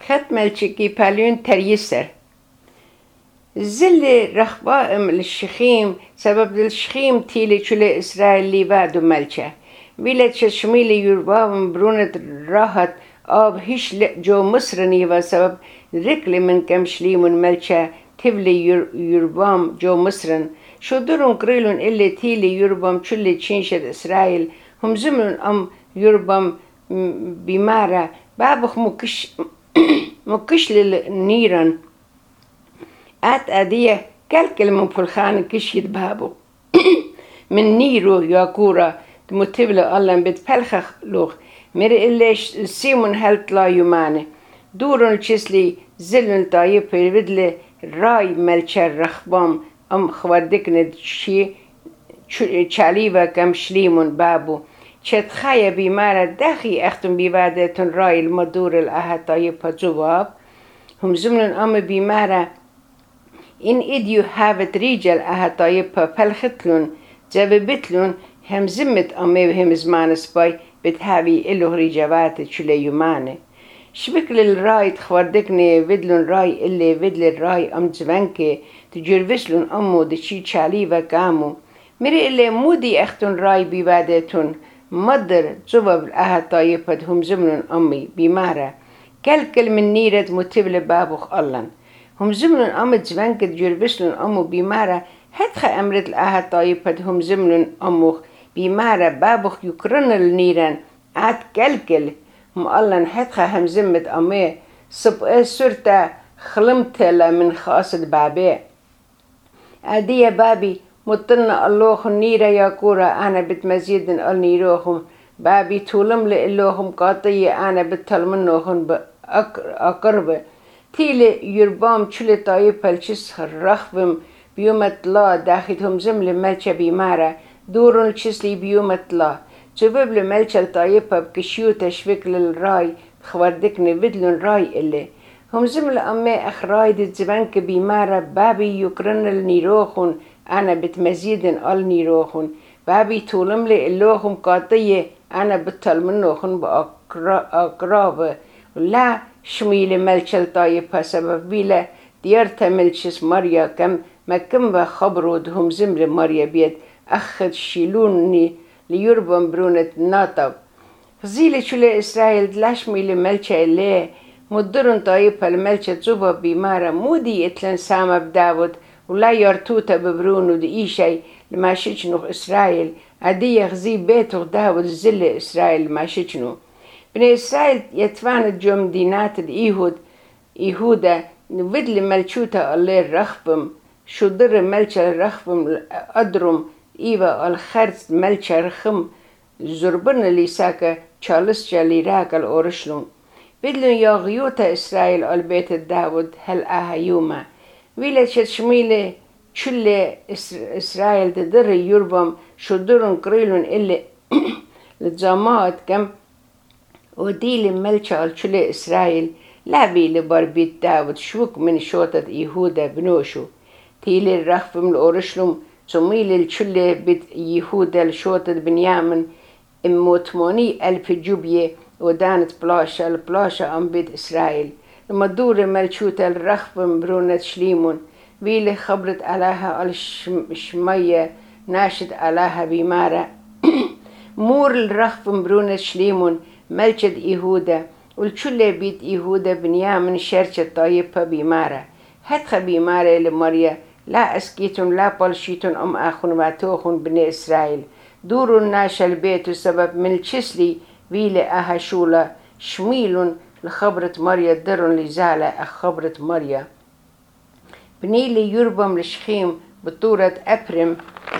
خط ملچکی پلیون تریسر زل رخبائم الشخيم سبب الشخيم تيلي شلي إسرائيلي بعدو ملچه ویلت ششمیل یوربام برونت راحت آب هیش جو مصر نیوا سبب رکل من کم شلیمون ملچه تبلی یوربام جو مصرن شو درون قریلون اللي تيلي یوربام چلی چینشد إسرائيل هم زمن یوربام بیماره بابخ مكش للنيران أديه كالكل من فلخان كشيد بابو من نيرو ياكورا متبلة الله بتفلخ لوخ مر إليش سيمون هلت لا يمانه دورن چسلي زلن طايب بدل راي ملچر رخبام خواردكن شي چاليوه كم شليمون بابو چت خايا بيمارة داخي اختم بيوادتن راي المدور الأهد طايبها جواب هم زمن بيمارة إن إديو هافت ريجل أهد طايبها فالختلون جاببتلون هم زمت وهم زمان سباي بتهاوي إلو ريجوات شلي يمانه شبكل الراي تخوردكني ودلون راي اللي ودل الراي جوانكي تجربسلون دشي چاليوه كامو مري اللي مودي اختون راي بيوادتون مدر زواب الأهد طايبت هم زمن بيمارة كالكل من نيرة متبل بابوخ اللان هم زمن جوانك تجربسلون بيمارة هدخ أمرت الأهد طايبت هم زمن بيمارة بابوخ يكرن النيران عاد كالكل هم اللان هدخ هم زمت صب سرطة خلمت من خاصة بابي أدي بابي مطلنا الله نيرة يا كورة أنا بتمزيد النيروهم بابي تولم لإلهم قاطية أنا بتلمنوهم بأقرب تيلي يربام چلي طايب الچس رخبم بيومت لا داخلهم زمل ملچة بيمارة دورن چسلي بيومت لا جواب لملچة طايبة بكشيو تشويق للراي خوردكني بدلن راي اللي هم زمل أخراي دي زبانك بيمارة بابي يكرن النيروخون أنا بتمزيد النيروخون بابي تولم لإلهم قاطية أنا بتلمنوخن بأقراب لا شميل ملچل طايبها سبب بيلا ديارتا ملچس مريا كم بخبرود هم زمر مريا بيت أخذ شيلوني ليربم برونة ناطب زيلة شلي إسرائيل دلاش ميل ملچة اللي مدرن طايبها الملچة زوبا بيمارة مودي اتلن سامة بداود ولا يرتوتا ببرونو دي إيشاي لما شجنو إسرائيل عدي يغزي بيتو داود زل إسرائيل لما شجنو بني إسرائيل يتفاند جو مدينات إيهودا ودل ملچوتا اللي رخبم شو در ملچة رخبم أدرم إيوا الخرز ملچة رخم زربن ليساكا چالس جالي راك الأورشلم بدلن ياغيوتا إسرائيل البيت داود هل يوما ويلا شميلة چل إسرائيل در يربم شو درن قريلون اللي لتزامات كم وديل ملچة چل إسرائيل لابي لبربيت داود شوك من شوطة يهودا بنوشو تيل الرخفم الأورشلم سميل الچل بيت يهودا لشوطة بنيامن موتموني ألف جوبية ودانت البلاشة بيت إسرائيل لما دور ملچوتا الرخفم برونة شليمون ويلي خبرت عليها الشمية ناشد عليها بيمارة مور الرخفم برونة شليمون ملچد يهودا والچل بيت يهودا بنيامن شرچة طايبة بيمارة هدخ بيمارة لمريا لا أسكيتون لا بلشيتون أخون واتوخون بني إسرائيل دوروا ناش البيت سبب من الچسلي ويلي أهشولا شميلون لخبرة مريا درن لزالة خبرة مريا بنيلي يربم لشخيم بطورة أبرم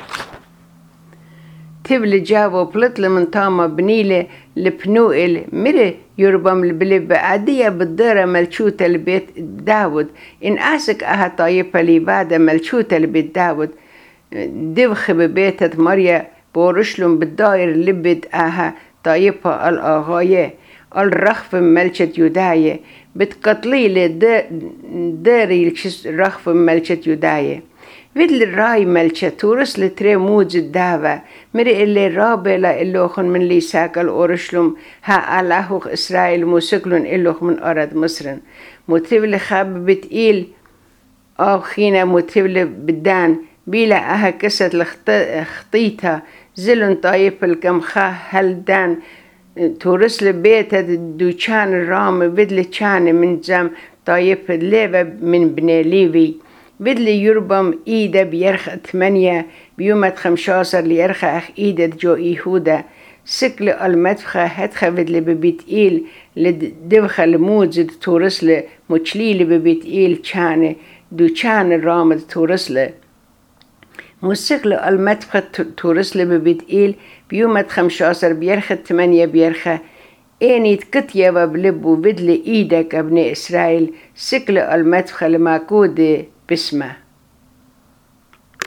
تبل جابو بلطل من طامة بنيلي لبنوئل مري يربم لبلب عادية بالدارة ملشوتة لبيت داود إن آسك أها طايبة لبادة ملشوتة لبيت داود دبخ ببيتة مريا بورشلم بالدائر لبت أها طايبة الآغاية الرخف ملشة يداية بتقتلي داري الرخف ملشة يداية بدل الراي ملشة تورس لتري موج الدعوة مري اللي رابلا اللوخن من لي ساكل أورشلم ها الله إسرائيل موسكلون اللوخ من أرض مصر متبل خاب بتقيل أو خينا متبل بدان بيلا أها كسد خطيتها زلن طايب الكمخا هل دان تورس لبيت دوشان الرام بدل كان من زم طايب الليفة من بني ليفي بدل يربم إيدا بيرخ 8 بيومة 15 ليرخ أخ إيدا جو إيهودا سكل المدفخة هدخة بدل ببيت إيل لدبخة لموجد تورس لمجليل ببيت إيل كان دوشان الرام تورس له موسيقى المدفخة تورس ببيت إيل بيومة 15 بيرخة 8 بيرخة إني تكتيا وبلبو بدل إيدك ابن إسرائيل سكل المدفخة لماكود باسمه